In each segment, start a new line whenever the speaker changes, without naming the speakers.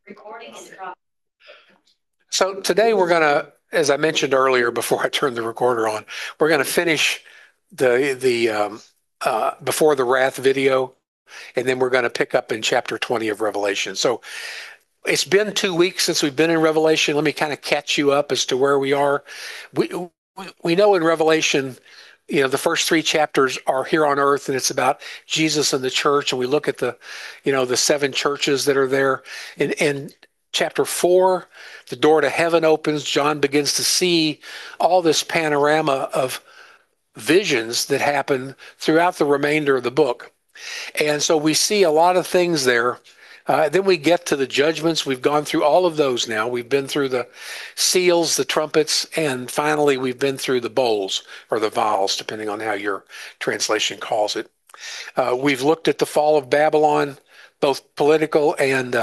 So today we're going to, as I mentioned earlier before I turned the recorder on, we're going to finish the Before the Wrath video, and then we're going to pick up in chapter 20 of Revelation. So it's been 2 weeks since we've been in Revelation. Let me kind of catch you up as to where we are. We know in Revelation, the first three chapters are here on earth, and it's about Jesus and the church. And we look at the seven churches that are there. And chapter 4, the door to heaven opens. John begins to see all this panorama of visions that happen throughout the remainder of the book. And so we see a lot of things there. Then we get to the judgments. We've gone through all of those now. We've been through the seals, the trumpets, and finally we've been through the bowls or the vials, depending on how your translation calls it. We've looked at the fall of Babylon, both political and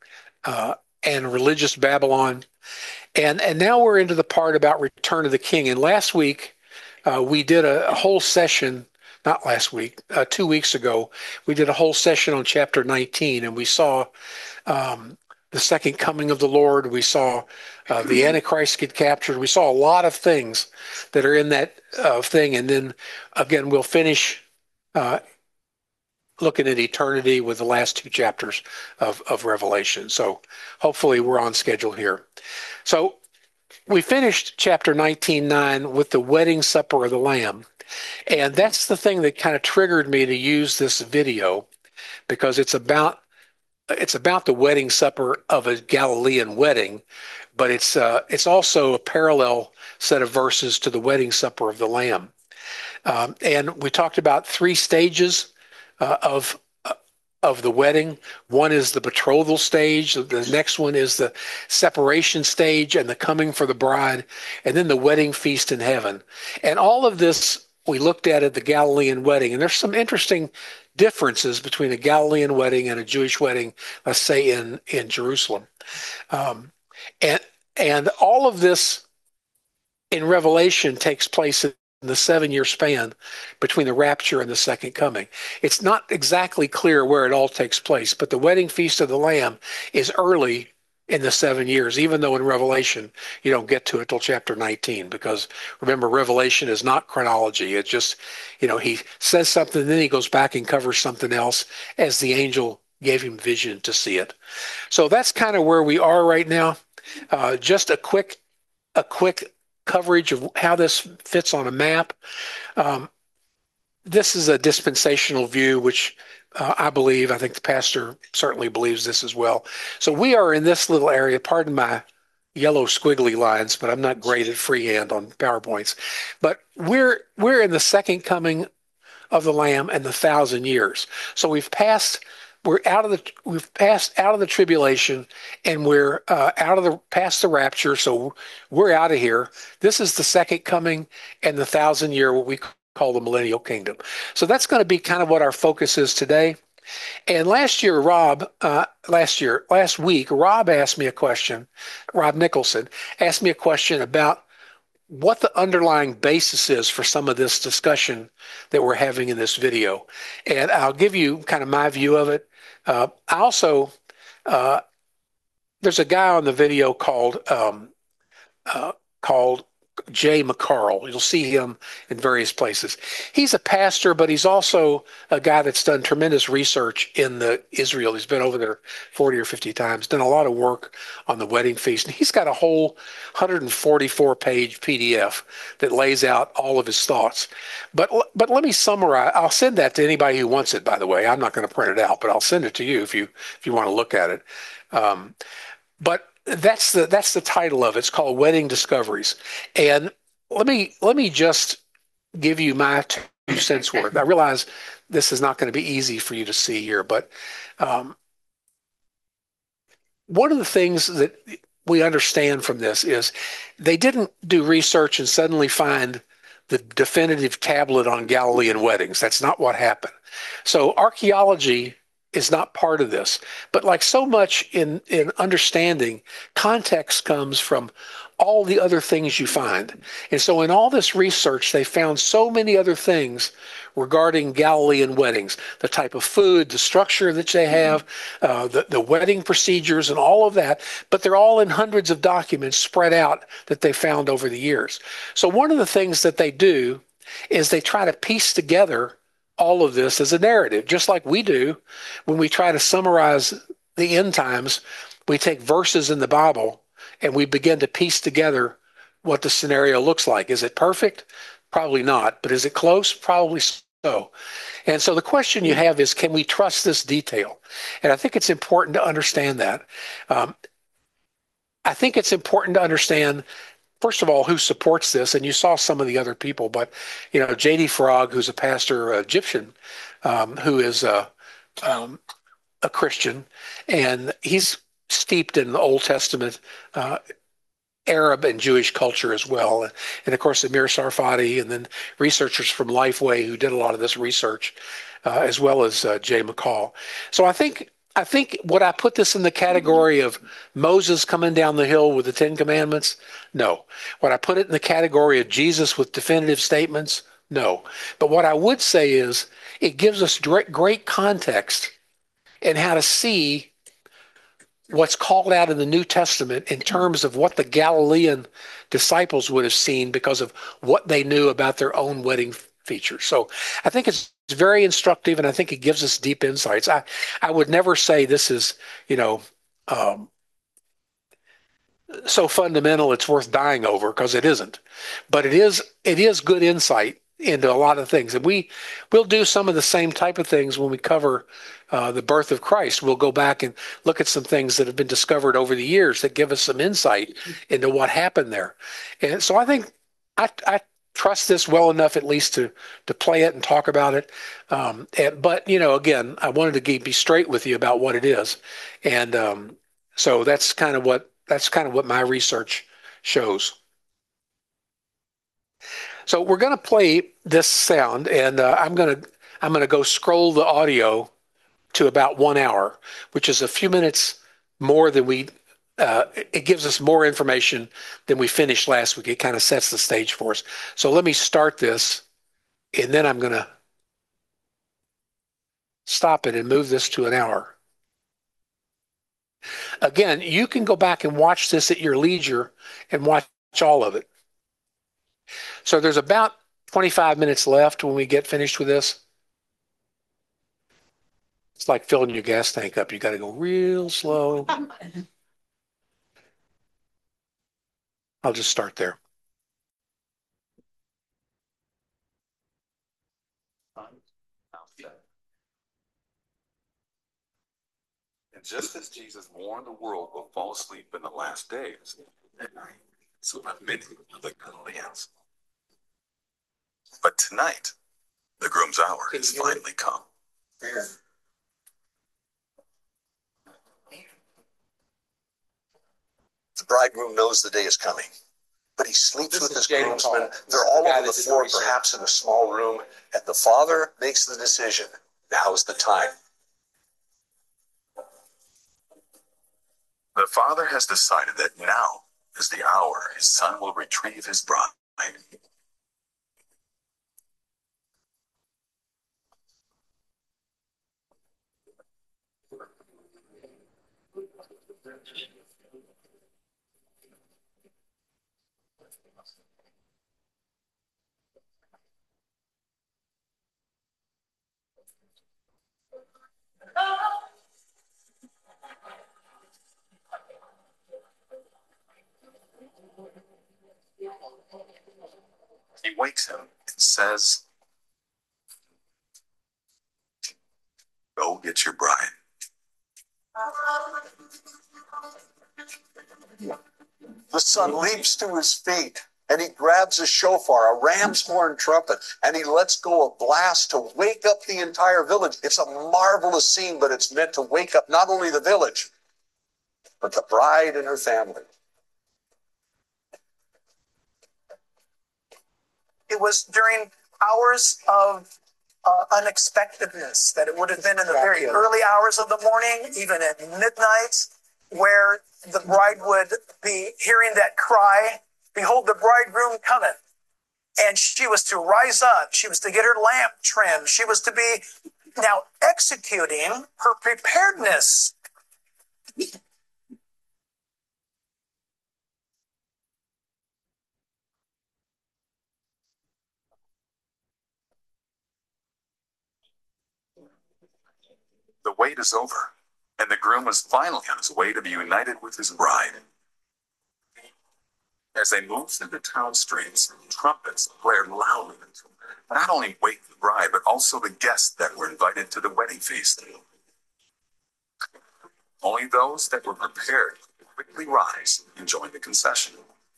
religious Babylon. And now we're into the part about Return of the King. And last week we did a whole session. Not last week, 2 weeks ago, we did a whole session on chapter 19, and we saw the second coming of the Lord. We saw the Antichrist get captured. We saw a lot of things that are in that thing. And then, again, we'll finish looking at eternity with the last two chapters of Revelation. So hopefully we're on schedule here. So we finished chapter 19:9 with the wedding supper of the Lamb. And that's the thing that kind of triggered me to use this video, because it's about the wedding supper of a Galilean wedding, but it's also a parallel set of verses to the wedding supper of the Lamb. And we talked about three stages of the wedding. One is the betrothal stage. The next one is the separation stage and the coming for the bride, and then the wedding feast in heaven. And all of this we looked at the Galilean wedding, and there's some interesting differences between a Galilean wedding and a Jewish wedding, let's say in Jerusalem. And all of this in Revelation takes place in the 7-year span between the rapture and the second coming. It's not exactly clear where it all takes place, but the wedding feast of the Lamb is early in the 7 years, even though in Revelation you don't get to it till chapter 19, because remember, Revelation is not chronology. It's just, he says something, then he goes back and covers something else as the angel gave him vision to see it. So that's kind of where we are right now. Just a quick coverage of how this fits on a map. This is a dispensational view, which I think the pastor certainly believes this as well. So we are in this little area. Pardon my yellow squiggly lines, but I'm not great at freehand on PowerPoints. But we're in the second coming of the Lamb and the 1,000 years. So we've passed out of the tribulation, and we're past the rapture. So we're out of here. This is the second coming and the 1,000 year, what we call the millennial kingdom. So that's going to be kind of what our focus is today. And last week, Rob asked me a question. Rob Nicholson asked me a question about what the underlying basis is for some of this discussion that we're having in this video. And I'll give you kind of my view of it. There's a guy on the video called Jay McCarl. You'll see him in various places. He's a pastor, but he's also a guy that's done tremendous research in Israel. He's been over there 40 or 50 times, done a lot of work on the wedding feast. And he's got a whole 144-page PDF that lays out all of his thoughts. But let me summarize. I'll send that to anybody who wants it, by the way. I'm not going to print it out, but I'll send it to you if you want to look at it. But that's the title of it. It's called Wedding Discoveries. And let me just give you my 2 cents worth. I realize this is not going to be easy for you to see here, but one of the things that we understand from this is they didn't do research and suddenly find the definitive tablet on Galilean weddings. That's not what happened. So archaeology is not part of this. But like so much in understanding, context comes from all the other things you find. And so in all this research, they found so many other things regarding Galilean weddings, the type of food, the structure that they have, the wedding procedures and all of that. But they're all in hundreds of documents spread out that they found over the years. So one of the things that they do is they try to piece together all of this as a narrative, just like we do when we try to summarize the end times. We take verses in the Bible and we begin to piece together what the scenario looks like. Is it perfect? Probably not. But is it close? Probably so. And so the question you have is, can we trust this detail? And I think it's important to understand that. I think it's important to understand, first of all, who supports this. And you saw some of the other people, but, J.D. Frog, who's a pastor, Egyptian, who is a Christian, and he's steeped in the Old Testament Arab and Jewish culture as well. And of course, Amir Sarfati, and then researchers from Lifeway who did a lot of this research, as well as Jay McCall. So I think would I put this in the category of Moses coming down the hill with the Ten Commandments? No. Would I put it in the category of Jesus with definitive statements? No. But what I would say is it gives us great context and how to see what's called out in the New Testament in terms of what the Galilean disciples would have seen because of what they knew about their own wedding features. So I think it's very instructive, and I think it gives us deep insights. I would never say this is, so fundamental it's worth dying over, because it isn't. But it is good insight into a lot of things. And we'll do some of the same type of things when we cover the birth of Christ. We'll go back and look at some things that have been discovered over the years that give us some insight into what happened there. And so I think I trust this well enough at least to play it and talk about it. But, again, I wanted to be straight with you about what it is. And so that's kind of what my research shows. So we're going to play this sound, and I'm going to go scroll the audio to about 1 hour, which is a few minutes more than it gives us more information than we finished last week. It kind of sets the stage for us. So let me start this, and then I'm going to stop it and move this to an hour. Again, you can go back and watch this at your leisure and watch all of it. So there's about 25 minutes left when we get finished with this. It's like filling your gas tank up. You got to go real slow. I'll just start there.
And just as Jesus warned the world will fall asleep in the last days, at night, so have many of the Galileans. But tonight, the groom's hour has finally come.
The bridegroom knows the day is coming, but he sleeps with his groomsmen. They're all over the floor, perhaps in a small room, and the father makes the decision. Now is the time.
The father has decided that now is the hour his son will retrieve his bride. He wakes him and says, "Go get your bride."
The son leaps to his feet, and he grabs a shofar, a ram's horn trumpet, and he lets go a blast to wake up the entire village. It's a marvelous scene, but it's meant to wake up not only the village, but the bride and her family.
It was during hours of unexpectedness, that it would have been in the very early hours of the morning, even at midnight, where the bride would be hearing that cry, "Behold, the bridegroom cometh." And she was to rise up. She was to get her lamp trimmed. She was to be now executing her preparedness.
The wait is over, and the groom is finally on his way to be united with his bride. As they move through the town streets, trumpets blared loudly to not only wake the bride, but also the guests that were invited to the wedding feast. Only those that were prepared could quickly rise and join the concession.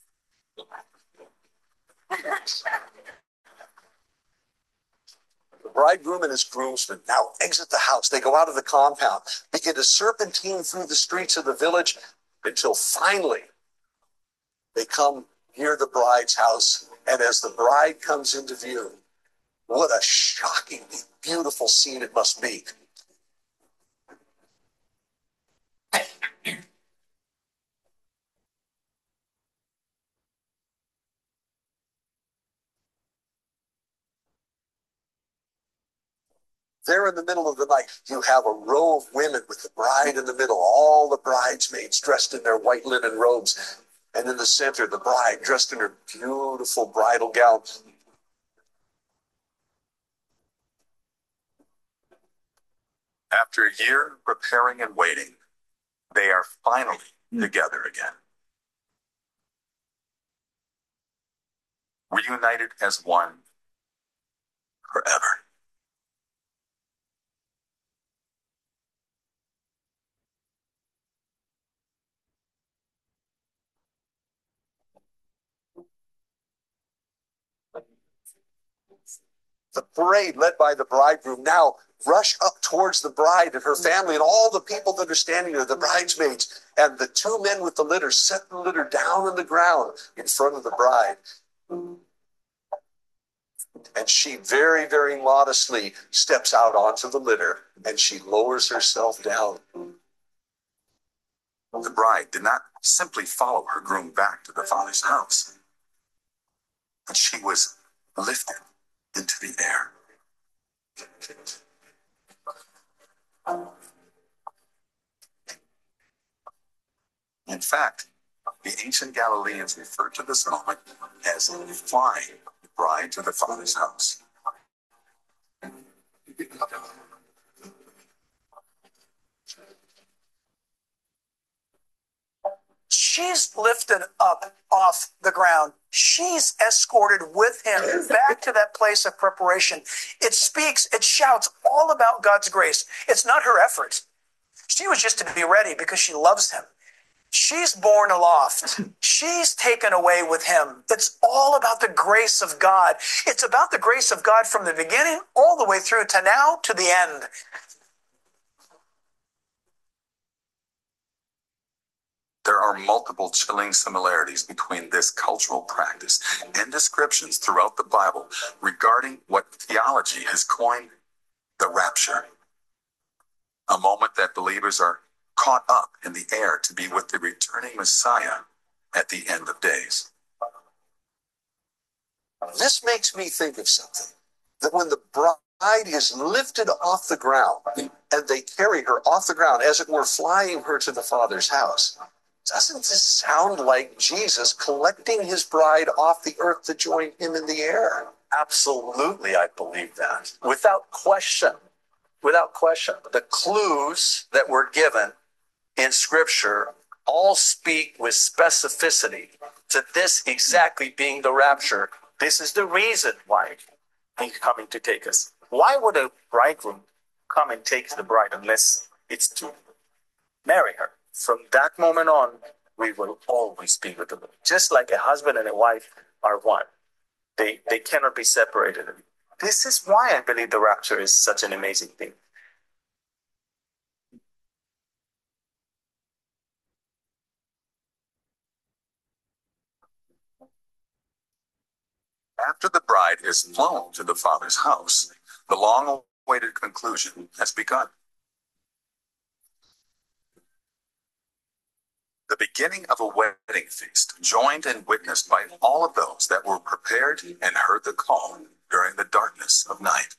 The bridegroom and his groomsmen now exit the house. They go out of the compound, begin to serpentine through the streets of the village until finally they come near the bride's house. And as the bride comes into view, what a shockingly beautiful scene it must be. There in the middle of the night, you have a row of women with the bride in the middle, all the bridesmaids dressed in their white linen robes. And in the center, the bride dressed in her beautiful bridal gown.
After a year of preparing and waiting, they are finally together again. Reunited as one forever.
The parade led by the bridegroom now rush up towards the bride and her family and all the people that are standing there, the bridesmaids. And the two men with the litter set the litter down on the ground in front of the bride. And she very, very modestly steps out onto the litter and she lowers herself down.
The bride did not simply follow her groom back to the father's house, but she was lifted into the air. In fact, the ancient Galileans referred to this moment as flying the bride to the father's house.
She's lifted up off the ground. She's escorted with him back to that place of preparation. It speaks, it shouts all about God's grace. It's not her effort. She was just to be ready because she loves him. She's borne aloft. She's taken away with him. It's all about the grace of God. It's about the grace of God from the beginning all the way through to now to the end.
There are multiple chilling similarities between this cultural practice and descriptions throughout the Bible regarding what theology has coined the rapture, a moment that believers are caught up in the air to be with the returning Messiah at the end of days.
This makes me think of something, that when the bride is lifted off the ground and they carry her off the ground, as it were, flying her to the Father's house, doesn't this sound like Jesus collecting his bride off the earth to join him in the air?
Absolutely, I believe that. Without question. Without question. The clues that were given in Scripture all speak with specificity to this exactly being the rapture. This is the reason why he's coming to take us. Why would a bridegroom come and take the bride unless it's to marry her? From that moment on, we will always be with the Lord. Just like a husband and a wife are one. They cannot be separated. This is why I believe the rapture is such an amazing thing.
After the bride is flown to the Father's house, the long-awaited conclusion has begun. the beginning of a wedding feast, joined and witnessed by all of those that were prepared and heard the call during the darkness of night.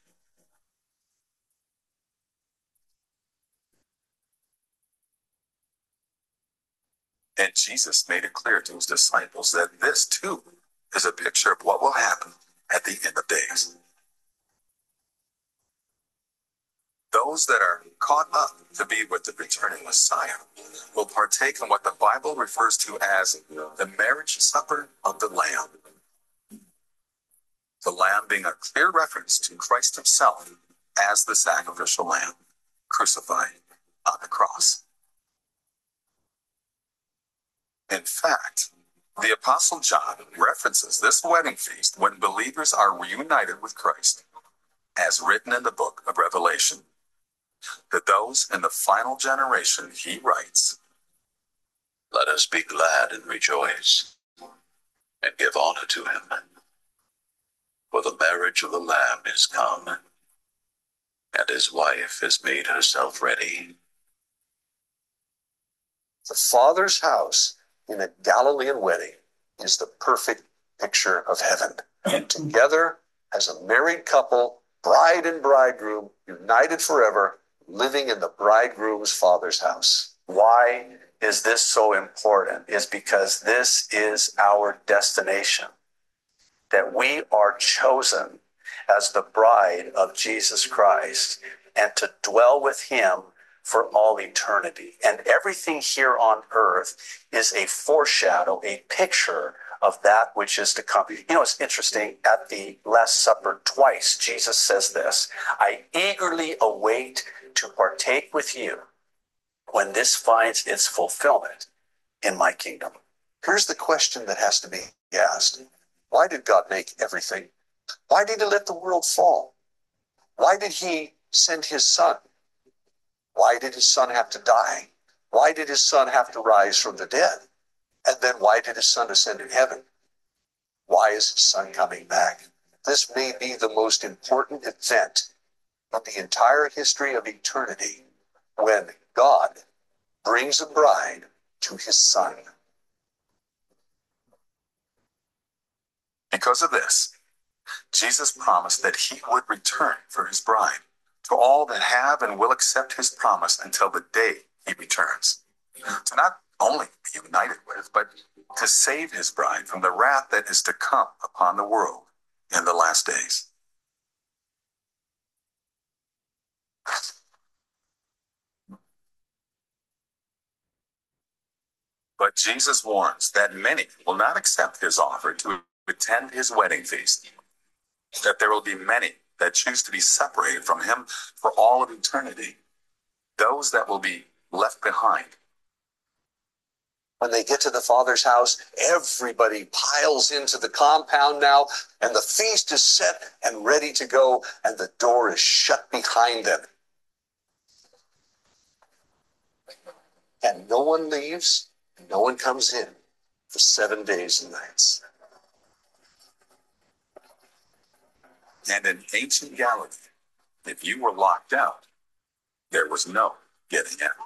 And Jesus made it clear to his disciples that this too is a picture of what will happen at the end of days. Those that are caught up to be with the returning Messiah will partake in what the Bible refers to as the marriage supper of the Lamb. The Lamb being a clear reference to Christ himself as the sacrificial lamb crucified on the cross. In fact, the Apostle John references this wedding feast when believers are reunited with Christ, as written in the book of Revelation. To those in the final generation, he writes, "Let us be glad and rejoice, and give honor to him. For the marriage of the Lamb is come, and his wife has made herself ready."
The Father's house in a Galilean wedding is the perfect picture of heaven. Together as a married couple, bride and bridegroom, united forever, living in the bridegroom's Father's house.
Why is this so important? Is because this is our destination. That we are chosen as the bride of Jesus Christ and to dwell with him for all eternity. And everything here on earth is a foreshadow, a picture of that which is to come. You know, it's interesting, at the Last Supper twice, Jesus says this, "I eagerly await to partake with you when this finds its fulfillment in my kingdom."
Here's the question that has to be asked. Why did God make everything? Why did he let the world fall? Why did he send his son? Why did his son have to die? Why did his son have to rise from the dead? And then why did his son ascend in heaven? Why is his son coming back? This may be the most important event of the entire history of eternity, when God brings a bride to his son.
Because of this, Jesus promised that he would return for his bride, to all that have and will accept his promise until the day he returns, to not only be united with, but to save his bride from the wrath that is to come upon the world in the last days. But Jesus warns that many will not accept his offer to attend his wedding feast, that there will be many that choose to be separated from him for all of eternity, those that will be left behind.
When they get to the Father's house, everybody piles into the compound now, and the feast is set and ready to go, and the door is shut behind them. And no one leaves, and no one comes in for 7 days and nights.
And in ancient Galilee, if you were locked out, there was no getting in.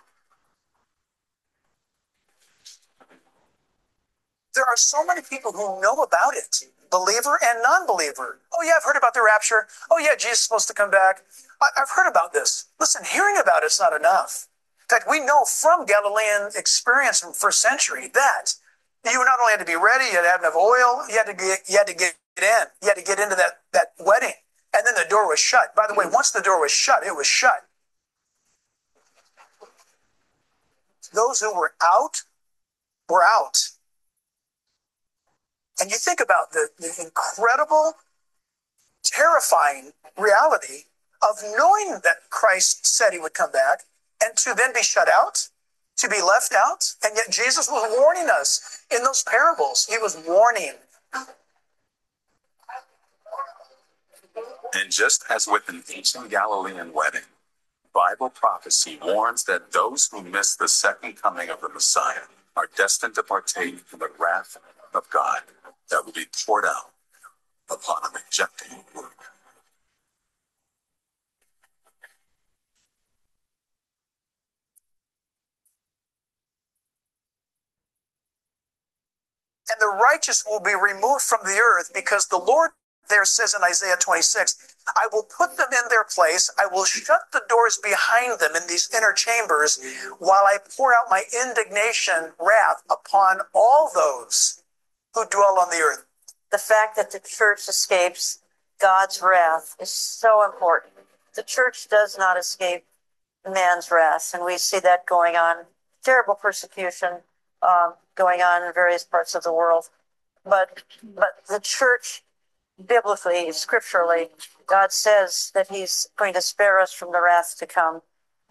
There are so many people who know about it, believer and non-believer. Oh yeah, I've heard about the rapture. Oh yeah, Jesus is supposed to come back. I've heard about this. Listen, hearing about it's not enough. In fact, we know from Galilean experience from first century that you not only had to be ready, you had to have enough oil, you had to get in. You had to get into that wedding. And then the door was shut. By the way, once the door was shut, it was shut. Those who were out were out. And you think about the incredible, terrifying reality of knowing that Christ said he would come back and to then be shut out, to be left out. And yet Jesus was warning us in those parables. He was warning.
And just as with an ancient Galilean wedding, Bible prophecy warns that those who miss the second coming of the Messiah are destined to partake in the wrath of God that will be poured out upon a rejecting world.
and the righteous will be removed from the earth, because the Lord there says in Isaiah 26, I will put them in their place. I will shut the doors behind them in these inner chambers while I pour out my indignation, wrath upon all those who dwell on the earth.
The fact that the church escapes God's wrath is so important. The church does not escape man's wrath, and we see that going on. Terrible persecution going on in various parts of the world. But the church, biblically, scripturally, God says that he's going to spare us from the wrath to come.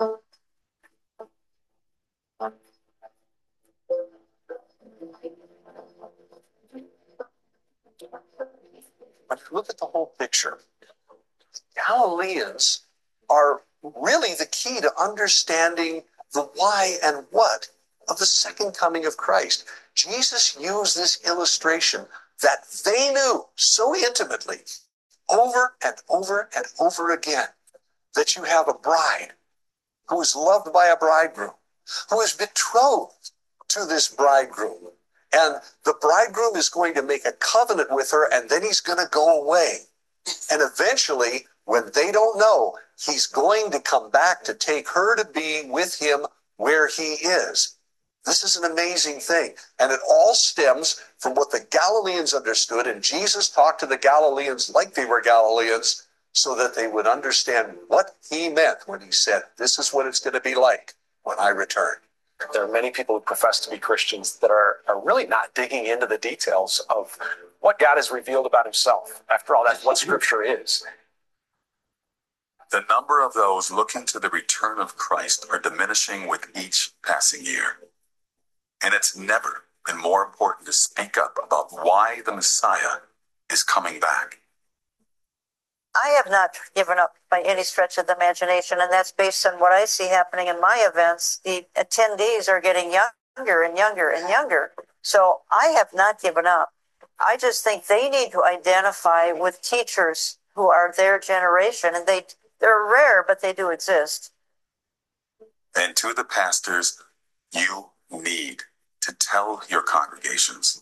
But look at the whole picture. Galileans are really the key to understanding the why and what of the second coming of Christ. Jesus used this illustration that they knew so intimately over and over and over again, that you have a bride who is loved by a bridegroom, who is betrothed to this bridegroom. And the bridegroom is going to make a covenant with her, and then he's going to go away. And eventually, when they don't know, he's going to come back to take her to be with him where he is. This is an amazing thing. And it all stems from what the Galileans understood. And Jesus talked to the Galileans like they were Galileans, so that they would understand what he meant when he said, this is what it's going to be like when I return.
There are many people who profess to be Christians that are really not digging into the details of what God has revealed about himself. After all, that's what Scripture is.
The number of those looking to the return of Christ are diminishing with each passing year. And it's never been more important to speak up about why the Messiah is coming back.
I have not given up by any stretch of the imagination, and that's based on what I see happening in my events. The attendees are getting younger and younger and younger. So I have not given up. I just think they need to identify with teachers who are their generation, and they're rare, but they do exist.
And to the pastors, you need to tell your congregations.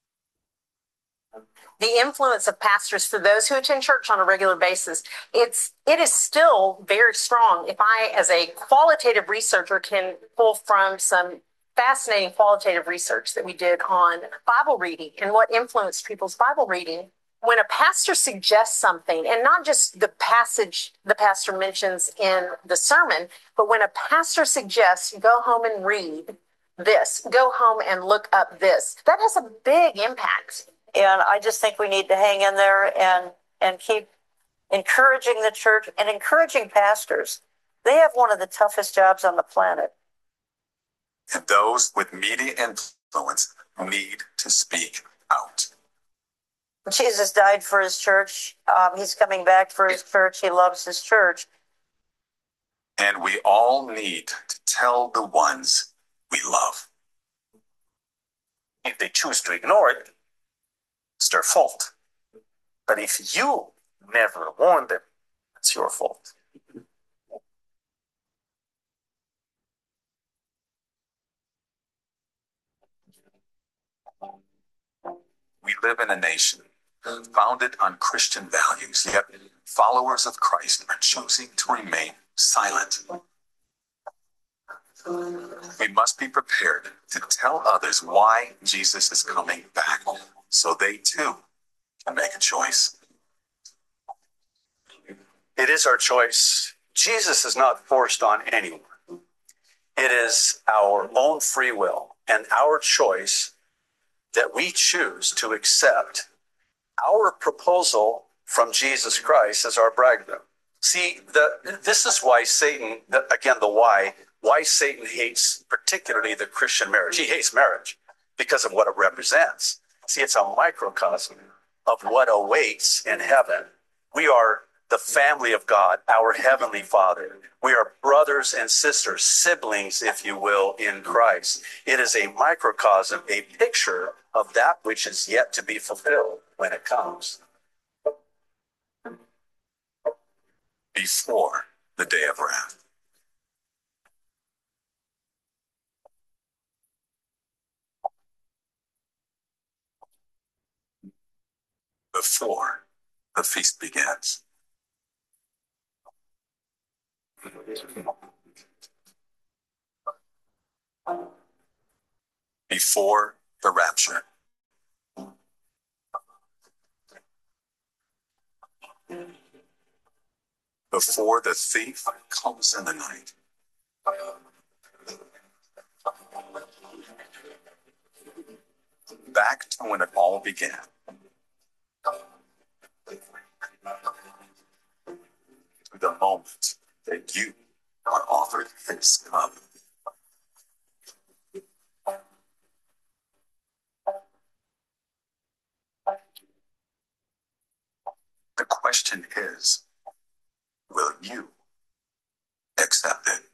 The influence of pastors for those who attend church on a regular basis, it is still very strong. If I, as a qualitative researcher, can pull from some fascinating qualitative research that we did on Bible reading and what influenced people's Bible reading, when a pastor suggests something, and not just the passage the pastor mentions in the sermon, but when a pastor suggests, go home and read this, go home and look up this, that has a big impact.
And I just think we need to hang in there and keep encouraging the church and encouraging pastors. They have one of the toughest jobs on the planet.
And those with media influence need to speak out.
Jesus died for his church. He's coming back for his church. He loves his church.
And we all need to tell the ones we love.
If they choose to ignore it, it's their fault. But if you never warn them, it's your fault.
We live in a nation founded on Christian values, yet followers of Christ are choosing to remain silent. We must be prepared to tell others why Jesus is coming back, so they too can make a choice.
It is our choice. Jesus is not forced on anyone. It is our own free will and our choice that we choose to accept our proposal from Jesus Christ as our bridegroom. See, this is why Satan, again, why Satan hates particularly the Christian marriage. He hates marriage because of what it represents. See, it's a microcosm of what awaits in heaven. We are the family of God, our heavenly Father. We are brothers and sisters, siblings, if you will, in Christ. It is a microcosm, a picture of that which is yet to be fulfilled when it comes.
Before the day of wrath. before the feast begins. Before the rapture. Before the thief comes in the night. Back to when it all began. To the moment that you are offered this cup. The question is, will you accept it?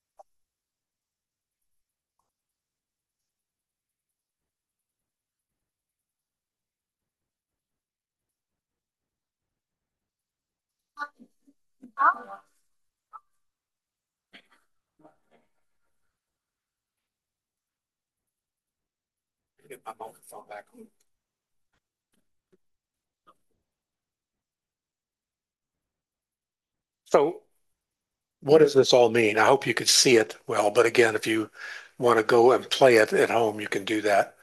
Get my microphone back on. So what does this all mean? I hope you could see it well, but again, if you want to go and play it at home, you can do that.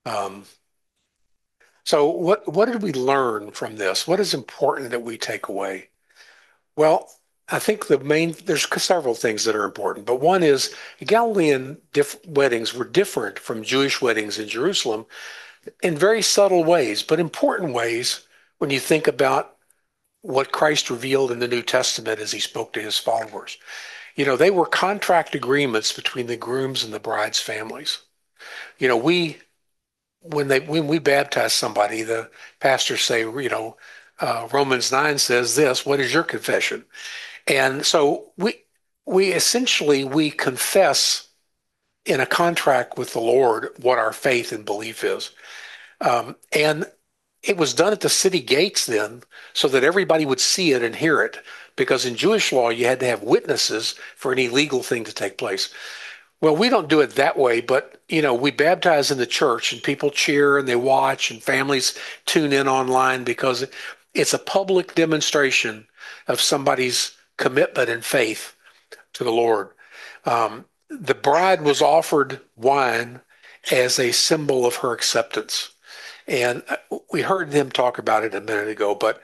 So what did we learn from this? What is important that we take away? Well, I think there's several things that are important, but one is Galilean weddings were different from Jewish weddings in Jerusalem in very subtle ways, but important ways when you think about what Christ revealed in the New Testament as he spoke to his followers. You know, they were contract agreements between the groom's and the bride's families. You know, when we baptize somebody, the pastors say, you know, Romans 9 says this, what is your confession? And so we essentially confess in a contract with the Lord what our faith and belief is. And it was done at the city gates then so that everybody would see it and hear it, because in Jewish law, you had to have witnesses for any legal thing to take place. Well, we don't do it that way, but, you know, we baptize in the church and people cheer and they watch and families tune in online because it's a public demonstration of somebody's commitment and faith to the Lord. The bride was offered wine as a symbol of her acceptance. And we heard them talk about it a minute ago, but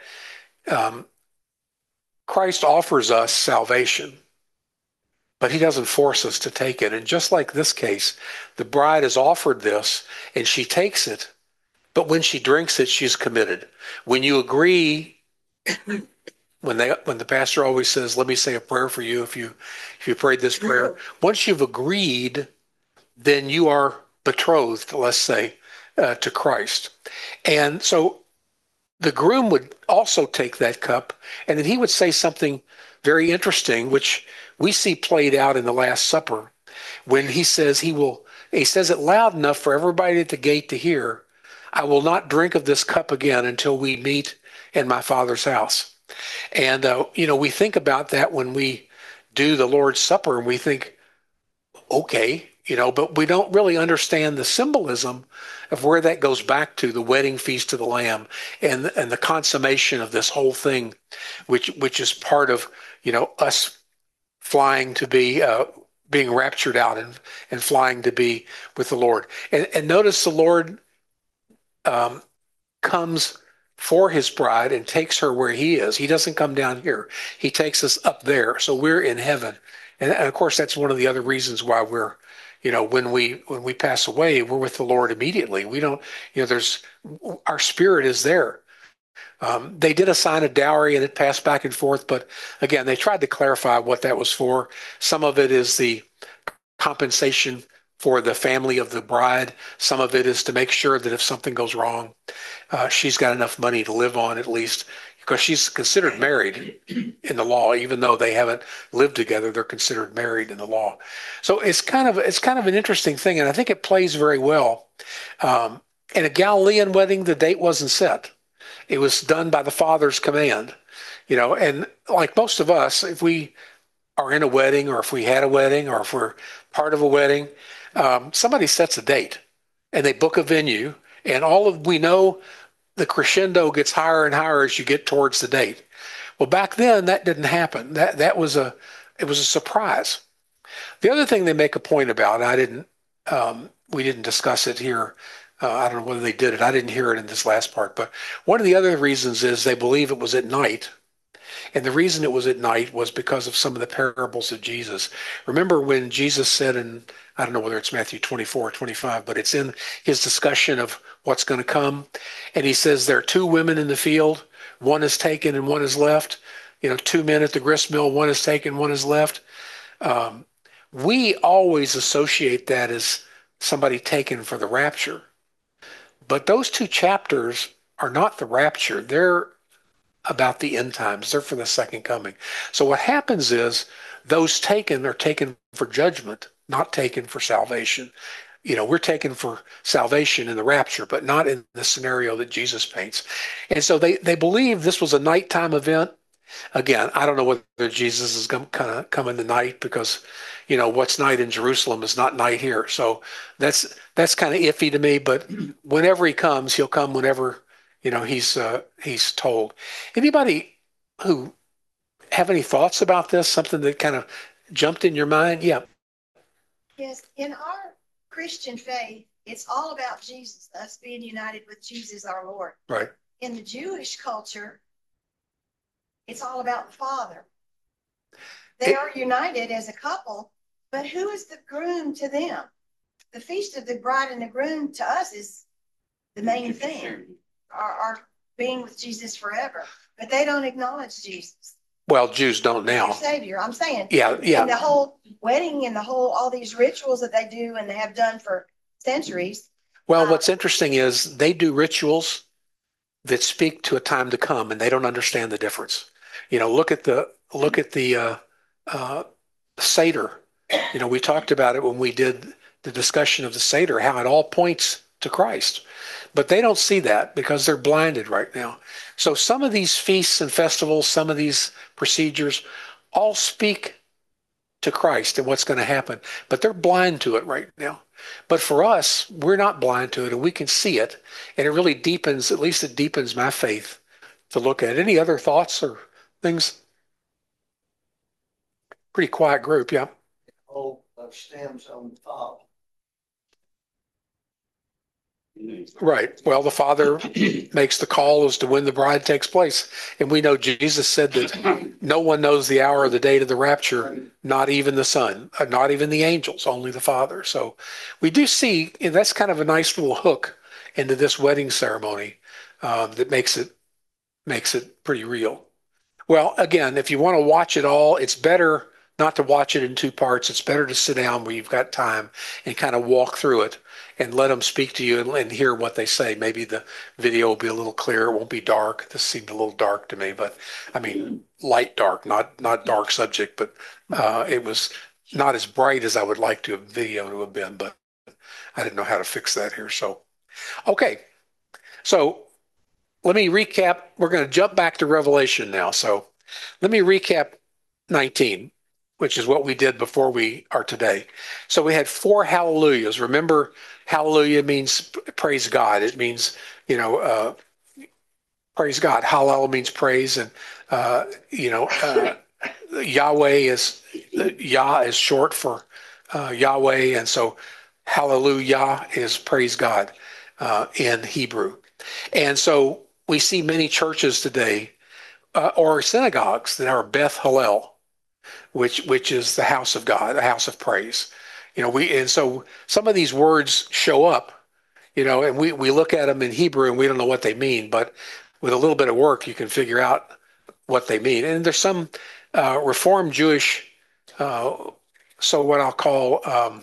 Christ offers us salvation, but he doesn't force us to take it. And just like this case, the bride is offered this and she takes it, but when she drinks it, she's committed. When you agree, when the pastor always says, let me say a prayer for you if you prayed this prayer, once you've agreed, then you are betrothed, let's say, to Christ. And so the groom would also take that cup, and then he would say something very interesting, which we see played out in the Last Supper, when he says he says it loud enough for everybody at the gate to hear, I will not drink of this cup again until we meet in my Father's house. And, you know, we think about that when we do the Lord's Supper, and we think, okay, you know, but we don't really understand the symbolism of where that goes back to, the wedding feast of the Lamb and the consummation of this whole thing, which is part of, you know, us flying to be being raptured out and flying to be with the Lord. And notice the Lord comes for his bride and takes her where he is. He doesn't come down here. He takes us up there. So we're in heaven. And of course, that's one of the other reasons why we're, you know, when we pass away, we're with the Lord immediately. We don't, you know, our spirit is there. They did assign a dowry and it passed back and forth, but again, they tried to clarify what that was for. Some of it is the compensation for the family of the bride. Some of it is to make sure that if something goes wrong, she's got enough money to live on at least, because she's considered married in the law, even though they haven't lived together, they're considered married in the law. So it's kind of an interesting thing, and I think it plays very well. In a Galilean wedding, the date wasn't set. It was done by the Father's command, you know, and like most of us, if we are in a wedding or if we had a wedding or if we're part of a wedding, somebody sets a date and they book a venue, and we know the crescendo gets higher and higher as you get towards the date. Well, back then that didn't happen. It was a surprise. The other thing they make a point about, we didn't discuss it here. I don't know whether they did it. I didn't hear it in this last part, but one of the other reasons is they believe it was at night. And the reason it was at night was because of some of the parables of Jesus. Remember when Jesus said I don't know whether it's Matthew 24 or 25, but it's in his discussion of what's going to come. And he says there are two women in the field. One is taken and one is left. Two men at the grist mill, one is taken, one is left. We always associate that as somebody taken for the rapture. But those two chapters are not the rapture. They're about the end times. They're for the second coming. So what happens is those taken are taken for judgment, not taken for salvation. We're taken for salvation in the rapture, but not in the scenario that Jesus paints. And so they believe this was a nighttime event. Again, I don't know whether Jesus is going to kind of come in the night because, what's night in Jerusalem is not night here. So that's kind of iffy to me. But whenever he comes, he'll come whenever he's told. Anybody who have any thoughts about this? Something that kind of jumped in your mind? Yeah.
Yes, in our Christian faith, it's all about Jesus, us being united with Jesus, our Lord.
Right.
In the Jewish culture, it's all about the Father. They are united as a couple, but who is the groom to them? The feast of the bride and the groom to us is the main thing, our being with Jesus forever. But they don't acknowledge Jesus.
Well, Jews don't now.
Savior, I'm saying.
Yeah.
And the whole wedding and all these rituals that they do and they have done for centuries.
Well, what's interesting is they do rituals that speak to a time to come, and they don't understand the difference. Look at the Seder. We talked about it when we did the discussion of the Seder, how it all points to Christ. But they don't see that because they're blinded right now. So some of these feasts and festivals, some of these procedures all speak to Christ and what's going to happen, but they're blind to it right now. But for us, we're not blind to it, and we can see it, and it really deepens, at least it deepens my faith to look at it. Any other thoughts or things? Pretty quiet group, yeah.
All stems on the Father.
Right. Well, the Father makes the call as to when the bride takes place. And we know Jesus said that no one knows the hour or the date of the rapture, not even the Son, not even the angels, only the Father. So we do see, and that's kind of a nice little hook into this wedding ceremony that makes it pretty real. Well, again, if you want to watch it all, it's better not to watch it in two parts. It's better to sit down where you've got time and kind of walk through it and let them speak to you and hear what they say. Maybe the video will be a little clearer. It won't be dark. This seemed a little dark to me, but I mean, light dark, not dark subject, but it was not as bright as I would like to video to have been, but I didn't know how to fix that here. So, okay. So let me recap. We're going to jump back to Revelation now. So let me recap 19, which is what we did before we are today. So we had 4 hallelujahs. Remember, hallelujah means praise God. It means, praise God. Hallel means praise. And, Yahweh is, Yah is short for Yahweh. And so hallelujah is praise God in Hebrew. And so we see many churches today or synagogues that are Beth Hallel, which is the house of God, the house of praise. And so some of these words show up, and we look at them in Hebrew and we don't know what they mean, but with a little bit of work, you can figure out what they mean. And there's some Reformed Jewish, so what I'll call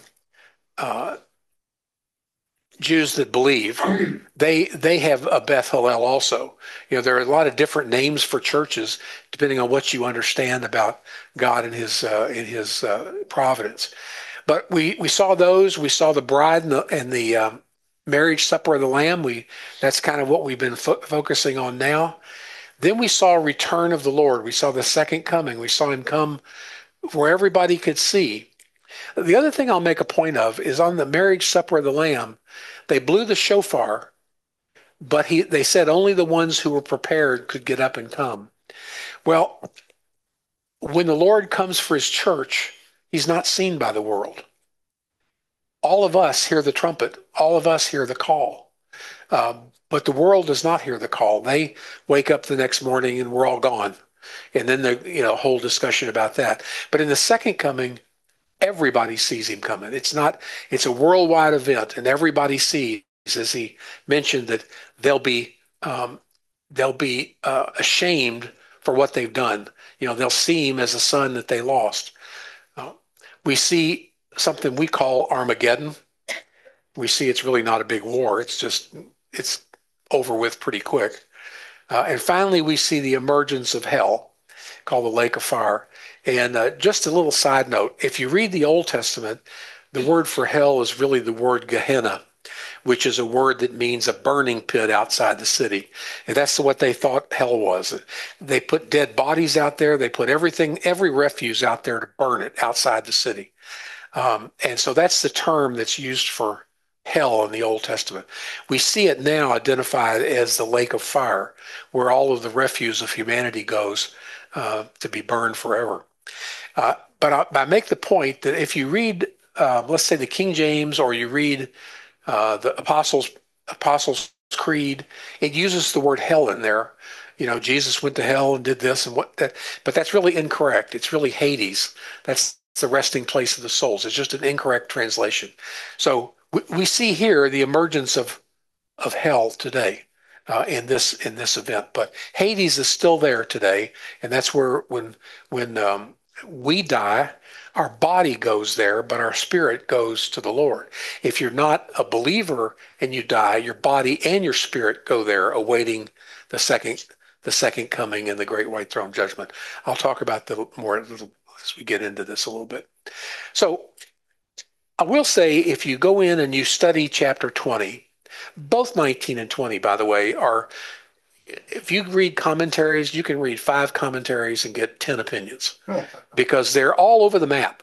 Jews that believe, they have a Beth Hallel also. There are a lot of different names for churches depending on what you understand about God and His providence. But we saw those. We saw the bride and the marriage supper of the Lamb. That's kind of what we've been focusing on now. Then we saw return of the Lord. We saw the second coming. We saw Him come where everybody could see. The other thing I'll make a point of is on the marriage supper of the Lamb, they blew the shofar but they said only the ones who were prepared could get up and come. Well, when the Lord comes for his church, he's not seen by the world. All of us hear the trumpet. All of us hear the call. But the world does not hear the call. They wake up the next morning and we're all gone. And then the whole discussion about that. But in the second coming, everybody sees him coming. It's a worldwide event, and everybody sees, as he mentioned, that they'll be ashamed for what they've done. They'll see him as a son that they lost. We see something we call Armageddon. We see it's really not a big war. It's over with pretty quick. And finally, we see the emergence of hell, called the lake of fire. And just a little side note, if you read the Old Testament, the word for hell is really the word Gehenna, which is a word that means a burning pit outside the city. And that's what they thought hell was. They put dead bodies out there. They put every refuse out there to burn it outside the city. And so that's the term that's used for hell in the Old Testament. We see it now identified as the lake of fire, where all of the refuse of humanity goes to be burned forever. But I make the point that if you read, let's say, the King James, or you read the Apostles' Creed, it uses the word hell in there. Jesus went to hell and did this and but that's really incorrect. It's really Hades. That's the resting place of the souls. It's just an incorrect translation. So we see here the emergence of hell today in this event. But Hades is still there today, and that's where when we die, our body goes there, but our spirit goes to the Lord. If you're not a believer and you die, your body and your spirit go there, awaiting the second coming and the great white throne judgment. I'll talk about that more as we get into this a little bit. So I will say, if you go in and you study chapter 20, both 19 and 20, by the way, if you read commentaries, you can read 5 commentaries and get 10 opinions because they're all over the map.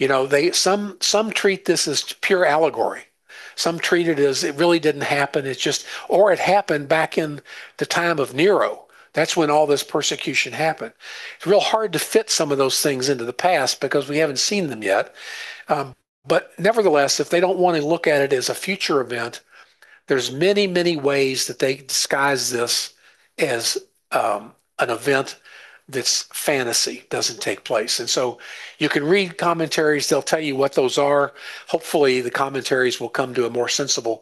Some treat this as pure allegory. Some treat it as it really didn't happen. Or it happened back in the time of Nero. That's when all this persecution happened. It's real hard to fit some of those things into the past because we haven't seen them yet. But nevertheless, if they don't want to look at it as a future event, there's many, many ways that they disguise this as an event that's fantasy, doesn't take place. And so you can read commentaries. They'll tell you what those are. Hopefully the commentaries will come to a more sensible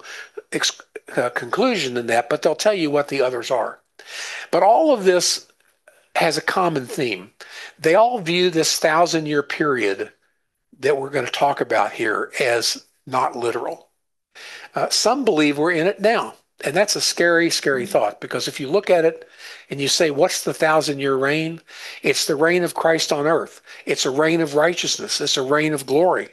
conclusion than that, but they'll tell you what the others are. But all of this has a common theme. They all view this 1,000-year period that we're going to talk about here as not literal. Some believe we're in it now. And that's a scary, scary thought, because if you look at it and you say, what's the 1,000-year reign? It's the reign of Christ on earth. It's a reign of righteousness. It's a reign of glory.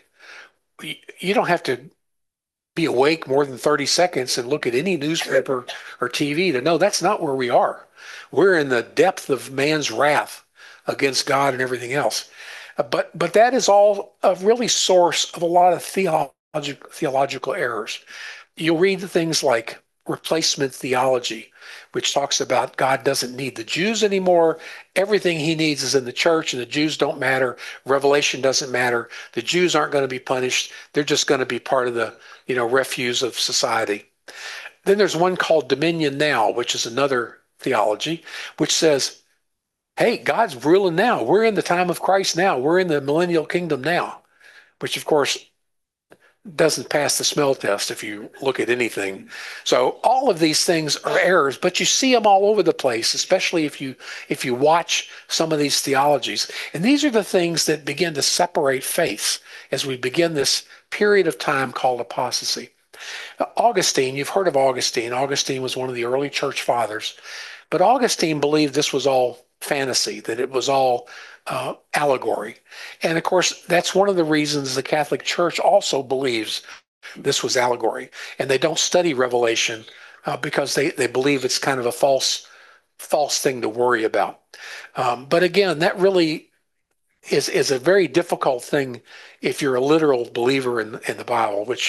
You don't have to be awake more than 30 seconds and look at any newspaper or TV to know that's not where we are. We're in the depth of man's wrath against God and everything else. But that is all a really source of a lot of theological errors. You'll read things like replacement theology, which talks about God doesn't need the Jews anymore. Everything he needs is in the church, and the Jews don't matter. Revelation doesn't matter. The Jews aren't going to be punished. They're just going to be part of the refuse of society. Then there's one called Dominion Now, which is another theology, which says, hey, God's ruling now. We're in the time of Christ now. We're in the millennial kingdom now, which of course doesn't pass the smell test if you look at anything. So all of these things are errors, but you see them all over the place, especially if you watch some of these theologies. And these are the things that begin to separate faiths as we begin this period of time called apostasy. Augustine, you've heard of Augustine. Augustine was one of the early church fathers, but Augustine believed this was all fantasy, that it was all allegory. And of course, that's one of the reasons the Catholic Church also believes this was allegory. And they don't study Revelation because they believe it's kind of a false thing to worry about. But again, that really is a very difficult thing if you're a literal believer in the Bible, which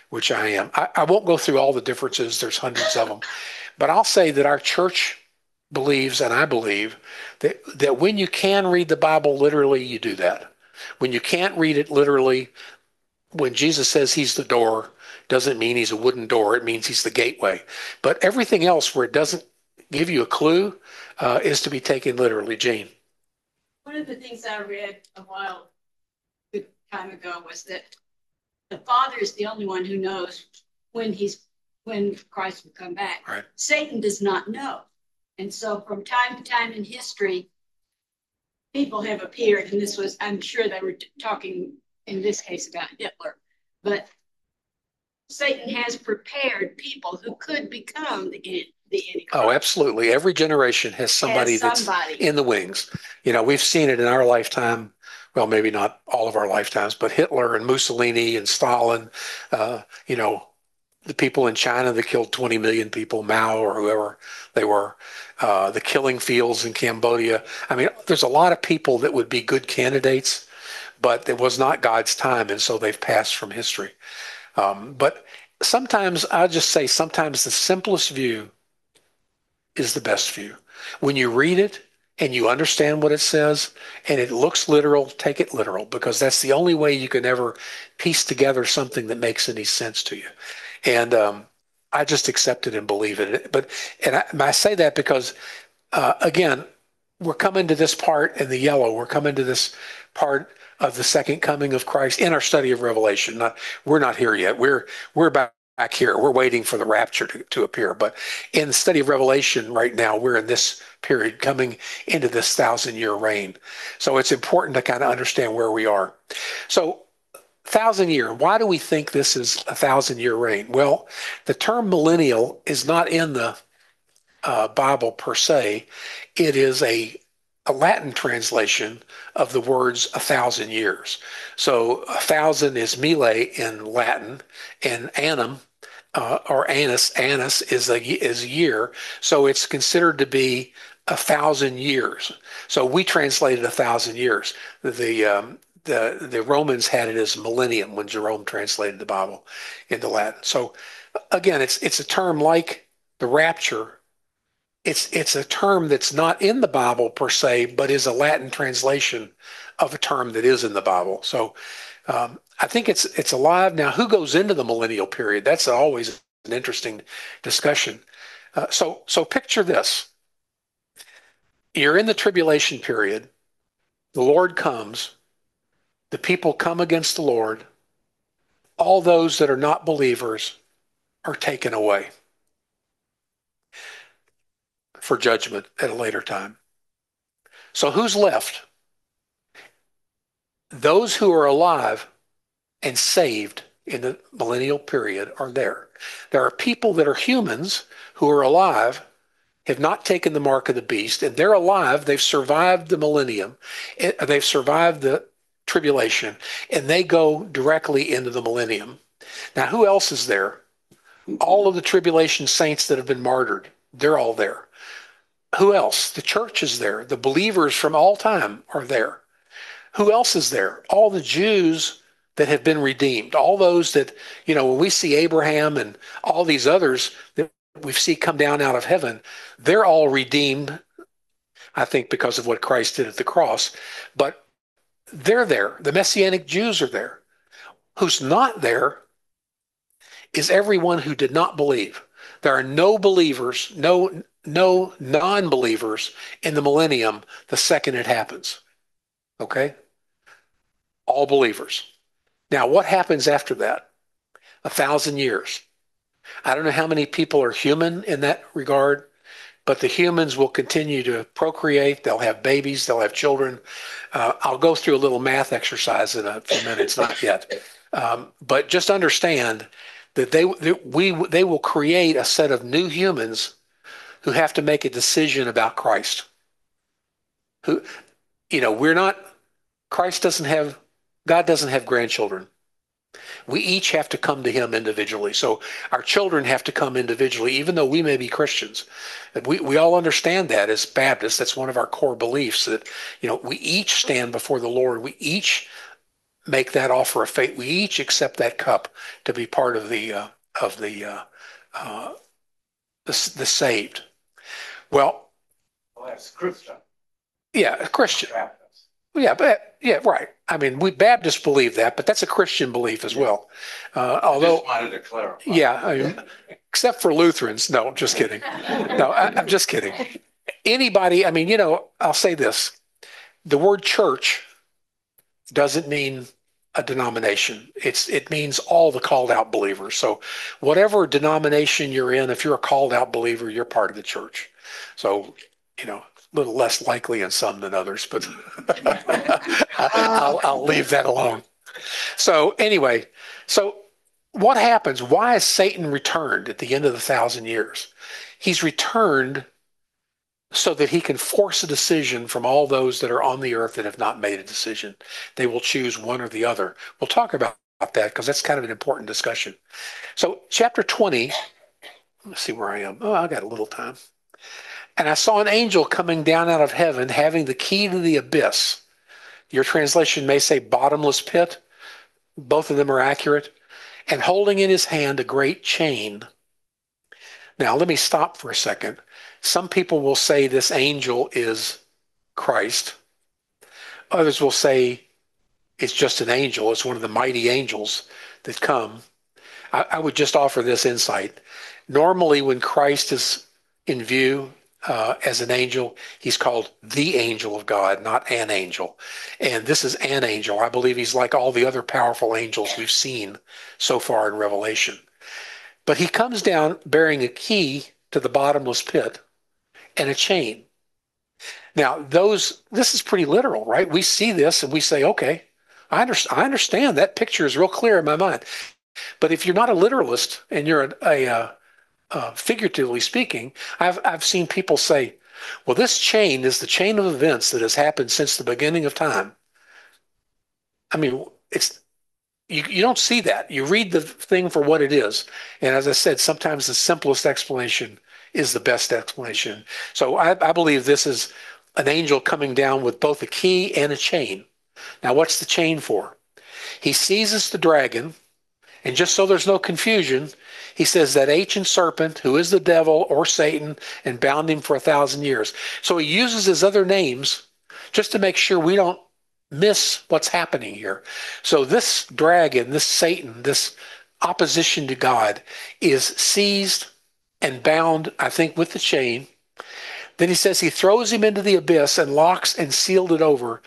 which I am. I won't go through all the differences. There's hundreds of them. But I'll say that our church believes, and I believe, that when you can read the Bible literally, you do that. When you can't read it literally, when Jesus says he's the door, doesn't mean he's a wooden door. It means he's the gateway. But everything else where it doesn't give you a clue is to be taken literally. Jane.
One of the things I read a good time ago was that the Father is the only one who knows when Christ will come back.
Right.
Satan does not know. And so from time to time in history, people have appeared, and I'm sure they were talking in this case about Hitler, but Satan has prepared people who could become the Antichrist.
Oh, absolutely. Every generation has somebody that's in the wings. We've seen it in our lifetime. Well, maybe not all of our lifetimes, but Hitler and Mussolini and Stalin, the people in China that killed 20 million people, Mao or whoever they were, the killing fields in Cambodia. I mean, there's a lot of people that would be good candidates, but it was not God's time, and so they've passed from history. But sometimes, I'll just say, sometimes the simplest view is the best view. When you read it and you understand what it says and it looks literal, take it literal, because that's the only way you can ever piece together something that makes any sense to you. And I just accept it and believe it. I say that because, again, we're coming to this part in the yellow. We're coming to this part of the second coming of Christ in our study of Revelation. We're not here yet. We're back here. We're waiting for the rapture to appear. But in the study of Revelation right now, we're in this period coming into this 1,000-year reign. So it's important to kind of understand where we are. So 1,000-year, why do we think this is a 1,000-year reign? Well, the term millennial is not in the Bible per se. It is a Latin translation of the words 1,000 years. So 1,000 is mille in Latin, and annum or annus is a year. So it's considered to be 1,000 years. So we translated 1,000 years. The Romans had it as millennium when Jerome translated the Bible into Latin. So again, it's a term like the rapture. It's a term that's not in the Bible per se, but is a Latin translation of a term that is in the Bible. So I think it's alive. Now, who goes into the millennial period? That's always an interesting discussion. So picture this. You're in the tribulation period. The Lord comes. The people come against the Lord. All those that are not believers are taken away for judgment at a later time. So who's left? Those who are alive and saved in the millennial period are there. There are people that are humans who are alive, have not taken the mark of the beast, and they're alive. They've survived the millennium. They've survived the tribulation, and they go directly into the millennium. Now, who else is there? All of the tribulation saints that have been martyred, they're all there. Who else? The church is there. The believers from all time are there. Who else is there? All the Jews that have been redeemed. All those that, when we see Abraham and all these others that we see come down out of heaven, they're all redeemed, I think, because of what Christ did at the cross. But they're there. The Messianic Jews are there. Who's not there is everyone who did not believe. There are no believers, no non-believers in the millennium the second it happens. Okay? All believers. Now, what happens after that? 1,000 years. I don't know how many people are human in that regard, but the humans will continue to procreate. They'll have babies. They'll have children. I'll go through a little math exercise in a few minutes, not yet. But just understand that they will create a set of new humans who have to make a decision about Christ. God doesn't have grandchildren. We each have to come to him individually. So our children have to come individually, even though we may be Christians. We all understand that as Baptists. That's one of our core beliefs, that we each stand before the Lord. We each make that offer of faith. We each accept that cup to be part of the saved. Well,
that's Christian.
Yeah, a Christian. Yeah, but yeah, right. I mean, we Baptists believe that, but that's a Christian belief as well. Although,
just wanted to clarify.
Yeah, I mean, except for Lutherans. No, just kidding. No, I'm just kidding. Anybody, I mean, I'll say this. The word church doesn't mean a denomination. It means all the called out believers. So whatever denomination you're in, if you're a called out believer, you're part of the church. So, a little less likely in some than others, but I'll leave that alone. So anyway, what happens? Why is Satan returned at the end of the 1,000 years? He's returned so that he can force a decision from all those that are on the earth that have not made a decision. They will choose one or the other. We'll talk about that because that's kind of an important discussion. So chapter 20, let's see where I am. Oh, I got a little time. And I saw an angel coming down out of heaven, having the key to the abyss. Your translation may say bottomless pit. Both of them are accurate. And holding in his hand a great chain. Now, let me stop for a second. Some people will say this angel is Christ. Others will say it's just an angel. It's one of the mighty angels that come. I would just offer this insight. Normally, when Christ is in view, as an angel, he's called the angel of God, not an angel. And this is an angel. I believe he's like all the other powerful angels we've seen so far in Revelation. But he comes down bearing a key to the bottomless pit and a chain. Now, this is pretty literal, right? We see this and we say, okay, I understand. That picture is real clear in my mind. But if you're not a literalist and you're figuratively speaking, I've seen people say, well, this chain is the chain of events that has happened since the beginning of time. I mean, you don't see that. You read the thing for what it is. And as I said, sometimes the simplest explanation is the best explanation. So I believe this is an angel coming down with both a key and a chain. Now, what's the chain for? He seizes the dragon, and just so there's no confusion, he says that ancient serpent, who is the devil or Satan, and bound him for 1,000 years. So he uses his other names just to make sure we don't miss what's happening here. So this dragon, this Satan, this opposition to God is seized and bound, I think, with the chain. Then he says he throws him into the abyss and locks and sealed it over.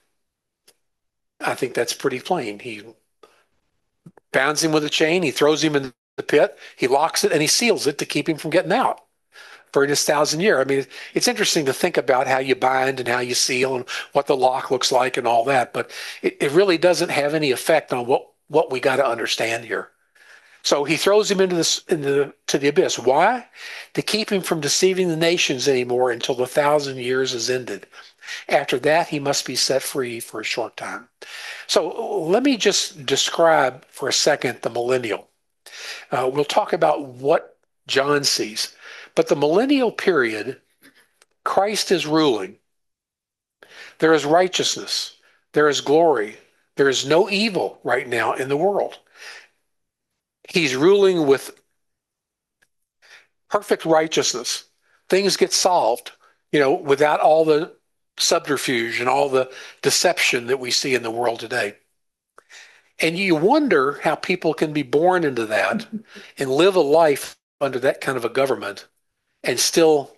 I think that's pretty plain. He bounds him with a chain. He throws him in the pit. He locks it and he seals it to keep him from getting out for this 1,000 year. I mean, it's interesting to think about how you bind and how you seal and what the lock looks like and all that, but it really doesn't have any effect on what we got to understand here. So he throws him into the abyss. Why? To keep him from deceiving the nations anymore until the 1,000 years is ended. After that, he must be set free for a short time. So let me just describe for a second the millennial. We'll talk about what John sees. But the millennial period, Christ is ruling. There is righteousness. There is glory. There is no evil right now in the world. He's ruling with perfect righteousness. Things get solved, without all the subterfuge and all the deception that we see in the world today. And you wonder how people can be born into that and live a life under that kind of a government and still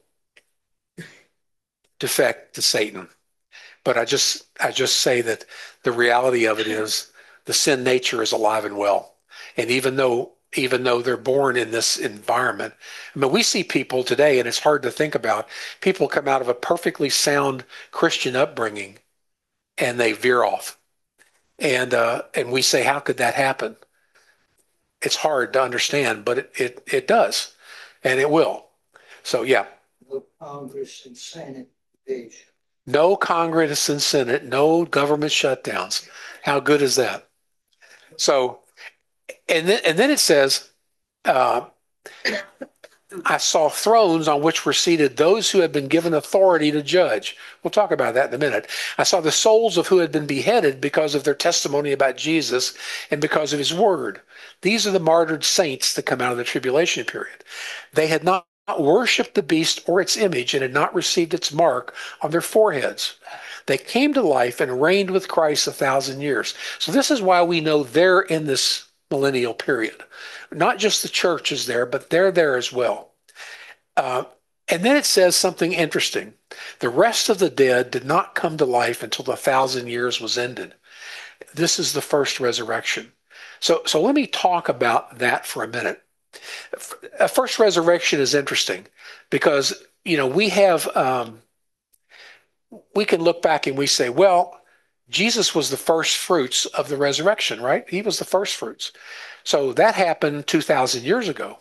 defect to Satan. But I just say that the reality of it is the sin nature is alive and well. And even though they're born in this environment, I mean, we see people today, and it's hard to think about, people come out of a perfectly sound Christian upbringing and they veer off. And we say, how could that happen? It's hard to understand, but it does, and it will. So, yeah.
No Congress and Senate division.
No Congress and Senate, no government shutdowns. How good is that? So, and then it says, I saw thrones on which were seated those who had been given authority to judge. We'll talk about that in a minute. I saw the souls of who had been beheaded because of their testimony about Jesus and because of his word. These are the martyred saints that come out of the tribulation period. They had not worshipped the beast or its image and had not received its mark on their foreheads. They came to life and reigned with Christ 1,000 years. So this is why we know they're in this millennial period. Not just the church is there, but they're there as well. And then it says something interesting. The rest of the dead did not come to life until the 1,000 years was ended. This is the first resurrection. So let me talk about that for a minute. A first resurrection is interesting because, we have, we can look back and we say, well, Jesus was the first fruits of the resurrection, right? He was the first fruits. So that happened 2,000 years ago.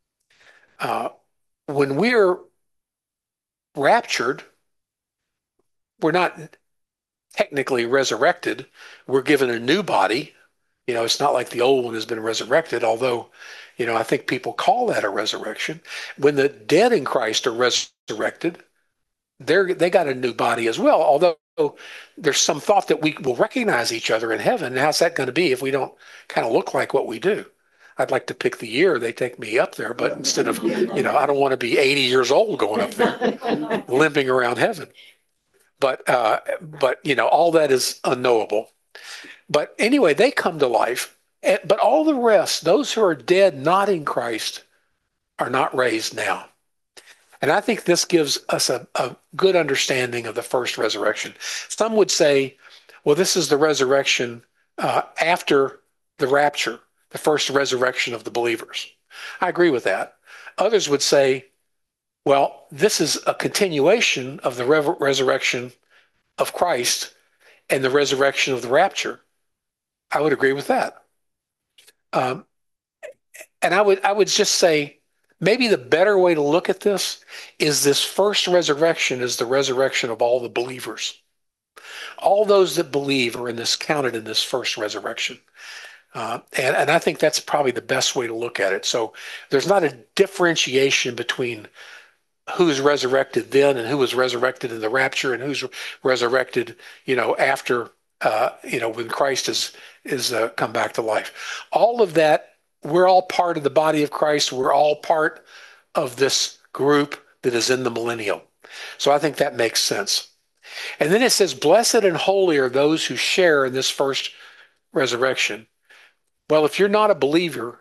When we're raptured, we're not technically resurrected. We're given a new body. It's not like the old one has been resurrected, although, I think people call that a resurrection. When the dead in Christ are resurrected, they got a new body as well, although there's some thought that we will recognize each other in heaven. How's that going to be if we don't kind of look like what we do? I'd like to pick the year they take me up there, but instead of, I don't want to be 80 years old going up there, limping around heaven. But all that is unknowable. But anyway, they come to life. But all the rest, those who are dead not in Christ, are not raised now. And I think this gives us a good understanding of the first resurrection. Some would say, well, this is the resurrection after the rapture, the first resurrection of the believers. I agree with that. Others would say, well, this is a continuation of the resurrection of Christ and the resurrection of the rapture. I would agree with that. And I would just say, maybe the better way to look at this is this first resurrection is the resurrection of all the believers. All those that believe are counted in this first resurrection. And I think that's probably the best way to look at it. So there's not a differentiation between who's resurrected then and who was resurrected in the rapture and who's resurrected, after, when Christ is come back to life. All of that, we're all part of the body of Christ. We're all part of this group that is in the millennial. So I think that makes sense. And then it says, blessed and holy are those who share in this first resurrection. Well, if you're not a believer,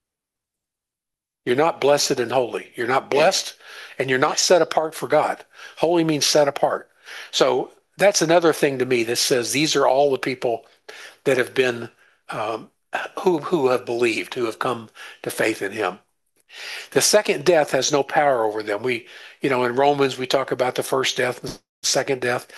you're not blessed and holy. You're not blessed and you're not set apart for God. Holy means set apart. So that's another thing to me that says these are all the people that have been who have believed, who have come to faith in him. The second death has no power over them. In Romans, we talk about the first death, the second death.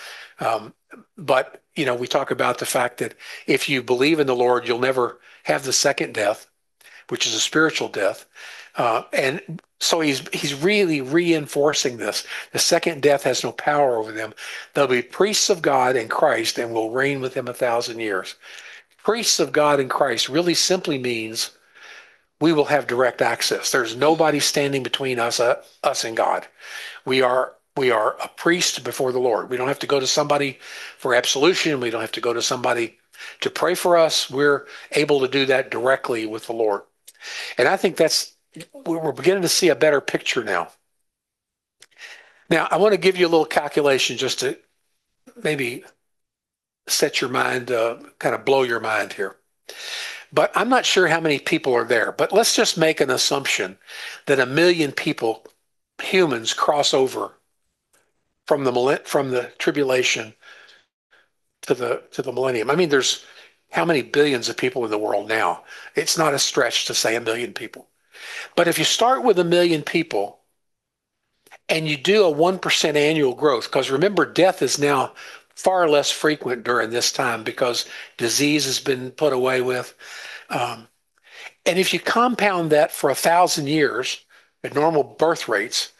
But we talk about the fact that if you believe in the Lord, you'll never have the second death, which is a spiritual death. And so he's really reinforcing this. The second death has no power over them. They'll be priests of God in Christ and will reign with him 1,000 years. Priests of God in Christ really simply means we will have direct access. There's nobody standing between us and God. We are a priest before the Lord. We don't have to go to somebody for absolution. We don't have to go to somebody to pray for us. We're able to do that directly with the Lord. And I think we're beginning to see a better picture now. Now, I want to give you a little calculation just to maybe set your mind, kind of blow your mind here. But I'm not sure how many people are there. But let's just make an assumption that 1 million people, humans, cross over from the tribulation to the millennium. I mean, there's how many billions of people in the world now? It's not a stretch to say 1 million people. But if you start with 1 million people and you do a 1% annual growth, because remember, death is now far less frequent during this time because disease has been put away with. And if you compound that for 1,000 years at normal birth rates,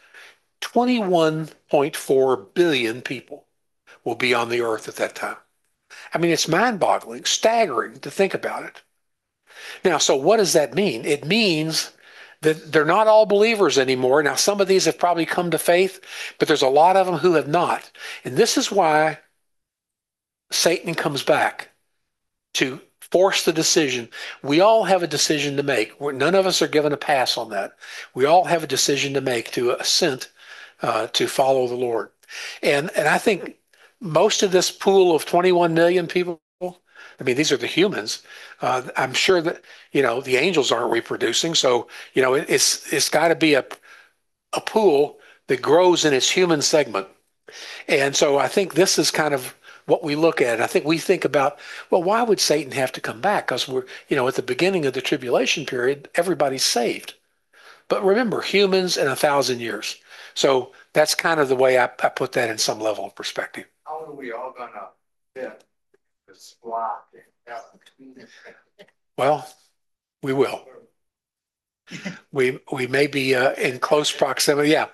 21.4 billion people will be on the earth at that time. I mean, it's mind-boggling, staggering to think about it. Now, so what does that mean? It means that they're not all believers anymore. Now, some of these have probably come to faith, but there's a lot of them who have not. And this is why Satan comes back to force the decision. We all have a decision to make. None of us are given a pass on that. We all have a decision to make to assent to follow the Lord. And I think most of this pool of 21 million people, I mean, these are the humans. I'm sure that, the angels aren't reproducing. So, it's got to be a pool that grows in its human segment. And so I think this is kind of what we look at. I think we think about, well, why would Satan have to come back? Because we're, at the beginning of the tribulation period, everybody's saved. But remember, humans in 1,000 years. So that's kind of the way I put that in some level of perspective.
How are we all gonna fit this block?
Well, we will. We may be in close proximity. Yeah.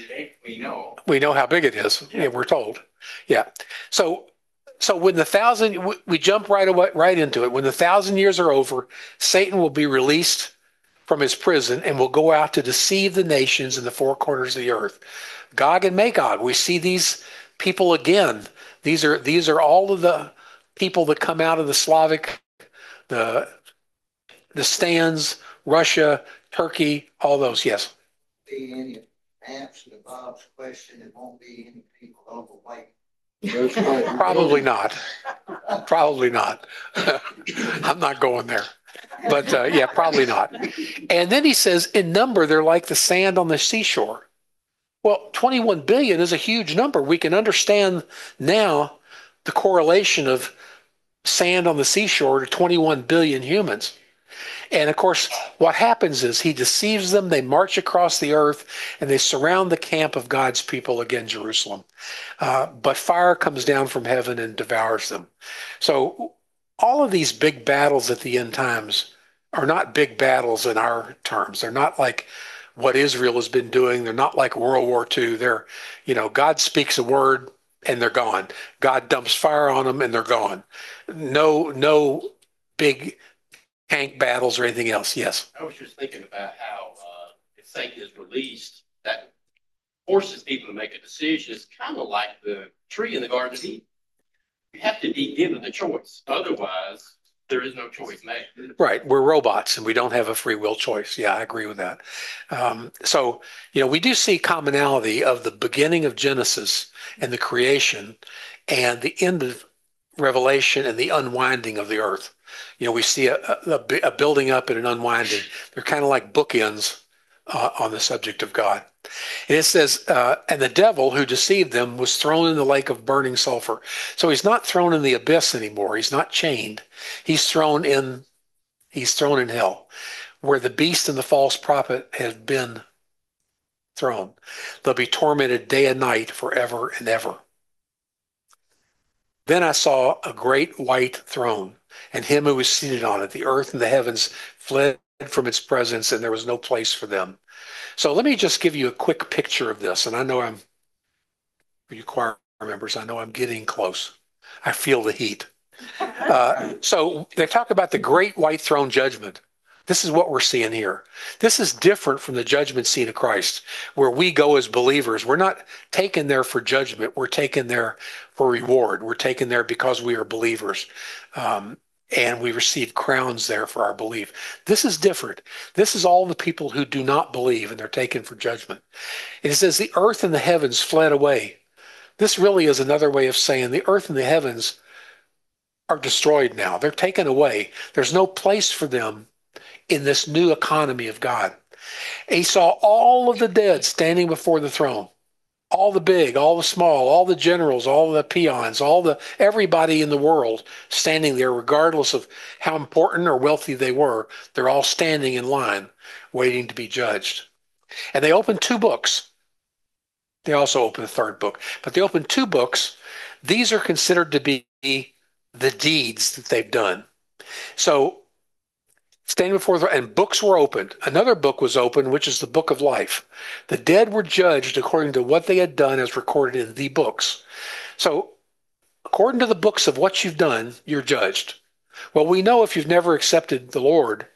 We know how big it is. Yeah, we're told. Yeah. So when the 1,000, we jump right into it. When the 1,000 years are over, Satan will be released from his prison and will go out to deceive the nations in the four corners of the earth. Gog and Magog. We see these people again. These are all of the people that come out of the Slavic, the stands, Russia, Turkey, all those. Yes.
Be any answer to Bob's question? It won't be any people overweight.
Probably not. Probably not. I'm not going there. But yeah, probably not. And then he says, in number, they're like the sand on the seashore. Well, 21 billion is a huge number. We can understand now the correlation of sand on the seashore to 21 billion humans. And of course, what happens is he deceives them. They march across the earth and they surround the camp of God's people, again, Jerusalem. But fire comes down from heaven and devours them. So all of these big battles at the end times are not big battles in our terms. They're not like what Israel has been doing. They're not like World War II. They're, God speaks a word and they're gone. God dumps fire on them and they're gone. No big tank battles or anything else. Yes.
I was just thinking about how if Satan is released, that forces people to make a decision. It's kind of like the tree in the Garden of Eden. You have to be given the choice. Otherwise, there is no choice made.
Right. We're robots and we don't have a free will choice. Yeah, I agree with that. So, we do see commonality of the beginning of Genesis and the creation and the end of Revelation and the unwinding of the earth. We see a building up and an unwinding. They're kind of like bookends on the subject of God. And it says, and the devil who deceived them was thrown in the lake of burning sulfur. So he's not thrown in the abyss anymore. He's not chained. He's thrown in hell, where the beast and the false prophet have been thrown. They'll be tormented day and night forever and ever. Then I saw a great white throne, and him who was seated on it. The earth and the heavens fled from its presence, and there was no place for them. So let me just give you a quick picture of this. And I know you choir members, I know I'm getting close. I feel the heat. So they talk about the great white throne judgment. This is what we're seeing here. This is different from the judgment seat of Christ, where we go as believers. We're not taken there for judgment. We're taken there for reward. We're taken there because we are believers. And we receive crowns there for our belief. This is different. This is all the people who do not believe, and they're taken for judgment. And it says the earth and the heavens fled away. This really is another way of saying the earth and the heavens are destroyed now. They're taken away. There's no place for them in this new economy of God. And he saw all of the dead standing before the throne. All the big, all the small, all the generals, all the peons, everybody in the world standing there, regardless of how important or wealthy they were. They're all standing in line, waiting to be judged. And they opened two books. They also opened a third book, but they opened two books. These are considered to be the deeds that they've done. So standing before and books were opened. Another book was opened, which is the book of life. The dead were judged according to what they had done as recorded in the books. So according to the books of what you've done, you're judged. Well, we know if you've never accepted the Lord,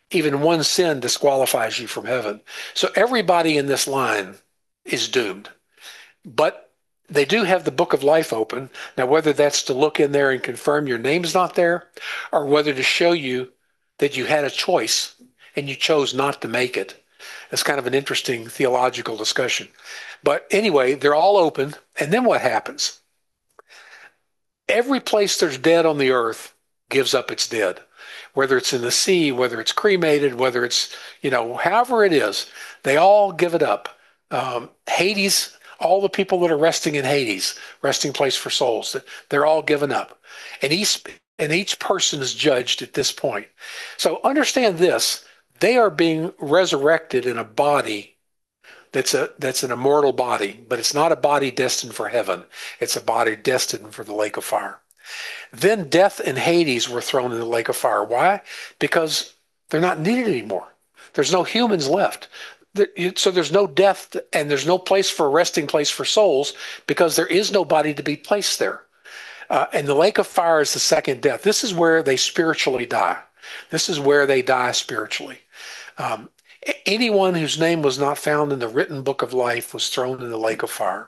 Even one sin disqualifies you from heaven. So everybody in this line is doomed. But they do have the book of life open. Now, whether that's to look in there and confirm your name's not there, or whether to show you that you had a choice and you chose not to make it, it's kind of an interesting theological discussion. But anyway, they're all open. And then what happens? Every place there's dead on the earth gives up its dead, whether it's in the sea, whether it's cremated, whether it's, however it is, they all give it up. Hades, all the people that are resting in Hades, resting place for souls, they're all given up. And each person is judged at this point. So understand this, they are being resurrected in a body that's an immortal body, but it's not a body destined for heaven. It's a body destined for the lake of fire. Then death and Hades were thrown in the lake of fire. Why? Because they're not needed anymore. There's no humans left. So there's no death and there's no place for a resting place for souls because there is nobody to be placed there. And the lake of fire is the second death. This is where they spiritually die. This is where they die spiritually. Anyone whose name was not found in the written book of life was thrown in the lake of fire.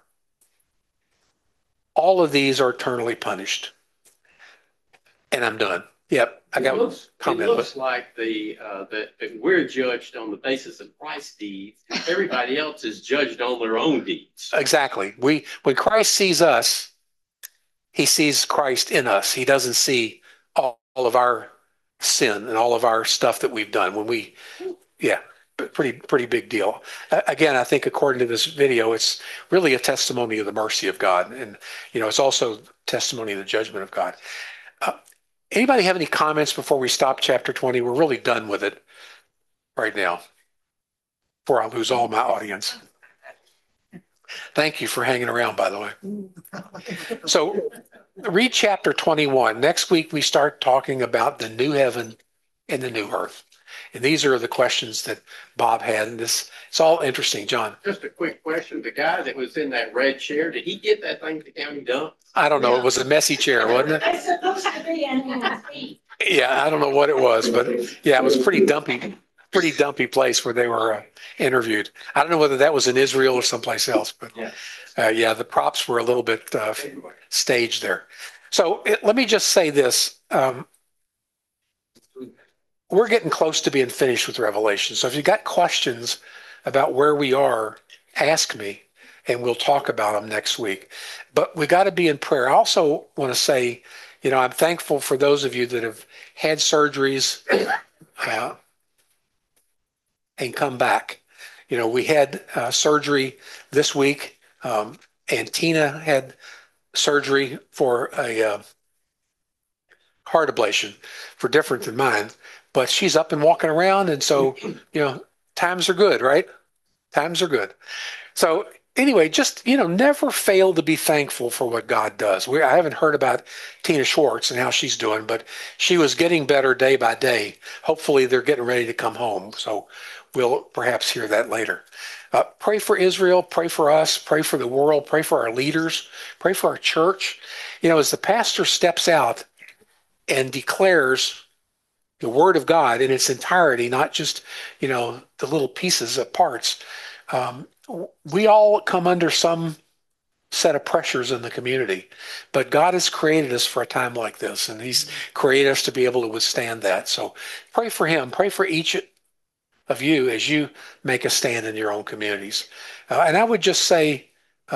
All of these are eternally punished. And I'm done. Yep, I got a comment.
It looks like that we're judged on the basis of Christ's deeds. Everybody else is judged on their own deeds.
Exactly. When Christ sees us, he sees Christ in us. He doesn't see all of our sin and all of our stuff that we've done. Pretty big deal. Again, I think according to this video, it's really a testimony of the mercy of God. And, it's also testimony of the judgment of God. Anybody have any comments before we stop chapter 20? We're really done with it right now before I lose all my audience. Thank you for hanging around, by the way. So read chapter 21. Next week, we start talking about the new heaven and the new earth. And these are the questions that Bob had. And it's all interesting, John.
Just a quick question. The guy that was in that red chair, did he get that thing to county dump?
I don't know. It was a messy chair, wasn't it?
It's supposed to be in his feet.
Yeah, I don't know what it was, but yeah, it was a pretty dumpy place where they were interviewed. I don't know whether that was in Israel or someplace else, but the props were a little bit staged there. So let me just say this. We're getting close to being finished with Revelation. So if you got questions about where we are, ask me, and we'll talk about them next week. But we got to be in prayer. I also want to say, I'm thankful for those of you that have had surgeries and come back. We had surgery this week, and Tina had surgery for a heart ablation for different than mine. But she's up and walking around, and so, times are good, right? Times are good. So anyway, just, never fail to be thankful for what God does. I haven't heard about Tina Schwartz and how she's doing, but she was getting better day by day. Hopefully they're getting ready to come home. So we'll perhaps hear that later. Pray for Israel, pray for us, pray for the world, pray for our leaders, pray for our church. As the pastor steps out and declares the word of God in its entirety, not just, the little pieces of parts. We all come under some set of pressures in the community, but God has created us for a time like this, and he's created us to be able to withstand that. So pray for him, pray for each of you as you make a stand in your own communities. And I would just say,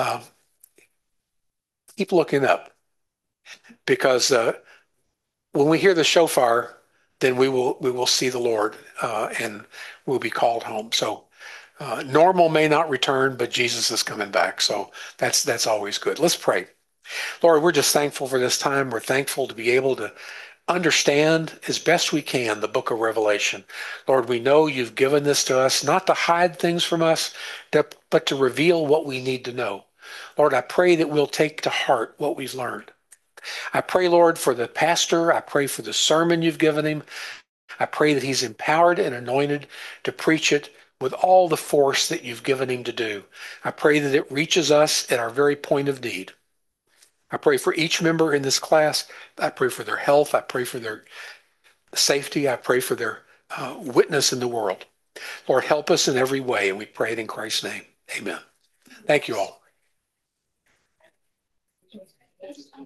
keep looking up, because when we hear the shofar, then we will see the Lord and we'll be called home. So normal may not return, but Jesus is coming back. So that's always good. Let's pray. Lord, we're just thankful for this time. We're thankful to be able to understand as best we can the book of Revelation. Lord, we know you've given this to us, not to hide things from us, but to reveal what we need to know. Lord, I pray that we'll take to heart what we've learned. I pray, Lord, for the pastor. I pray for the sermon you've given him. I pray that he's empowered and anointed to preach it with all the force that you've given him to do. I pray that it reaches us at our very point of need. I pray for each member in this class. I pray for their health. I pray for their safety. I pray for their witness in the world. Lord, help us in every way, and we pray it in Christ's name. Amen. Thank you all.